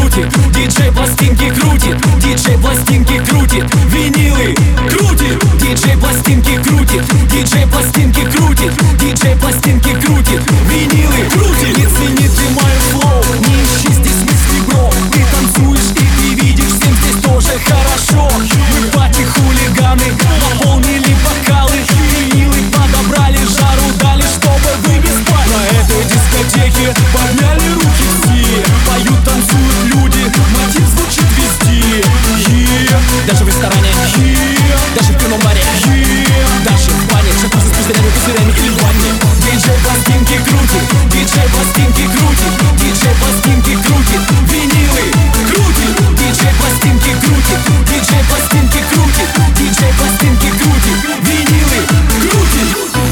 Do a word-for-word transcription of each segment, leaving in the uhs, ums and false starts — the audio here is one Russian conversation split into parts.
крутит, диджей пластинки крутит, диджей пластинки крутит, винилы крутит, диджей пластинки крутит, диджей пластинки крутит, диджей пластинки крутит, винилы крутит. Не цени ты мою флоу, не ищи здесь мысли, бро. Ты танцуешь и ты видишь, всем здесь тоже хорошо. Мы пати хулиганы, наполнили бокалы, винилы подобрали, жару дали, чтобы вы не спали. На этой дискотеке подняли руки все, поют, танцуют люди, мотив звучит везде. Yeah. Даже в ресторане, yeah. Даже в пивном баре, yeah. Даже в бане, джакузи с пузырями, пузырями или в ванне. Диджей пластинки крутит, диджей пластинки крутит, диджей пластинки крутит, винилы крутит, диджей пластинки крутит, диджей пластинки крутит, диджей пластинки крутит, винилы крутит.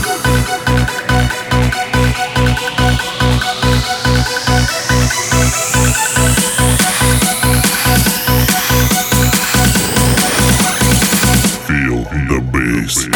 Feel the bass.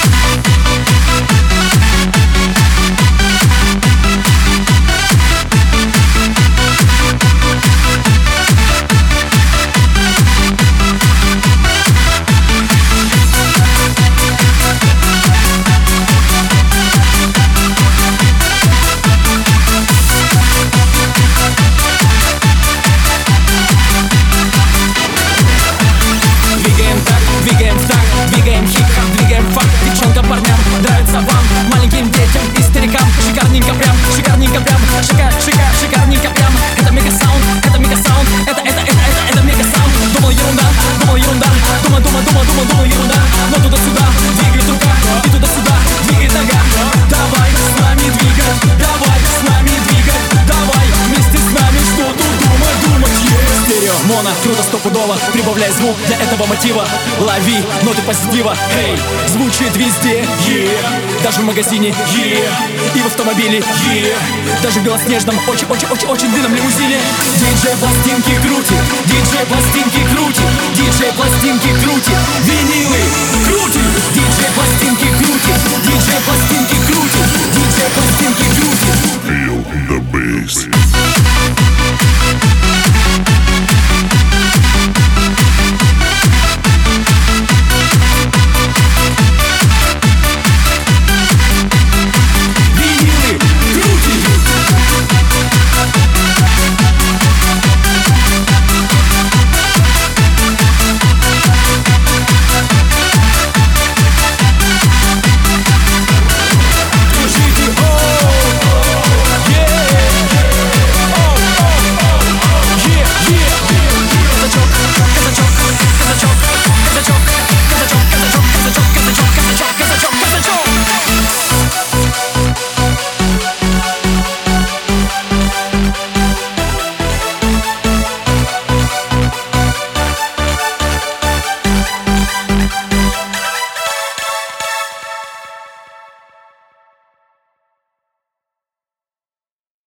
Двигаем так, двигаем так, двигаем хип-хоп, двигаем фак. Девчонкам, парням, нравится вам, маленьким детям и старикам. Шикарненько прям, шикарненько прям, шика, шика, шикарненько прям. Это мега-саунд, это мега-саунд, это, это, это, это, это мега-саунд. Думал ерунда, думал ерунда, думал, думал, думал, думал, думал ерунда. Но туда-сюда, двигает рука, и туда-сюда, двигает нога. Давай с нами двигать, давай с нами двигать, давай вместе с нами, что тут думать, думать, yeah. Стерео, моно, круто, стопудово, прибавляй звук для этого мотива. Лови ноты позитива, эй, звучит везде, yeah. Даже в магазине, yeah. И в автомобиле, yeah. Даже в белоснежном, очень-очень-очень-очень длинном лимузине. Диджей пластинки крутит, диджей пластинки крутит, диджей пластинки крутит, винилы крутит, диджей пластинки крутит, диджей пластинки крутит, диджей пластинки крутит. Feel the bass.